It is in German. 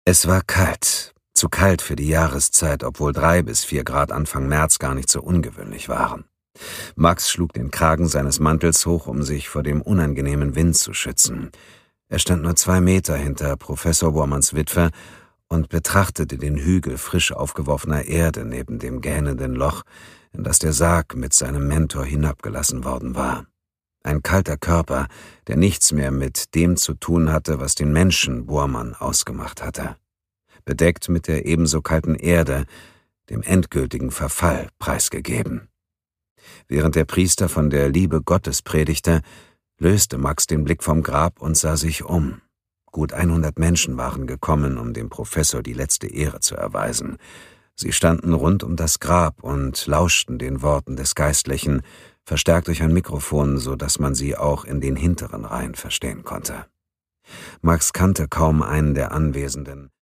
Es war kalt, zu kalt für die Jahreszeit, obwohl 3 bis 4 Grad Anfang März gar nicht so ungewöhnlich waren. Max schlug den Kragen seines Mantels hoch, um sich vor dem unangenehmen Wind zu schützen. Er stand nur 2 Meter hinter Professor Bormanns Witwe und betrachtete den Hügel frisch aufgeworfener Erde neben dem gähnenden Loch, in das der Sarg mit seinem Mentor hinabgelassen worden war. Ein kalter Körper, der nichts mehr mit dem zu tun hatte, was den Menschen Bormann ausgemacht hatte. Bedeckt mit der ebenso kalten Erde, dem endgültigen Verfall preisgegeben. Während der Priester von der Liebe Gottes predigte, löste Max den Blick vom Grab und sah sich um. Gut 100 Menschen waren gekommen, um dem Professor die letzte Ehre zu erweisen. Sie standen rund um das Grab und lauschten den Worten des Geistlichen, verstärkt durch ein Mikrofon, so dass man sie auch in den hinteren Reihen verstehen konnte. Max kannte kaum einen der Anwesenden.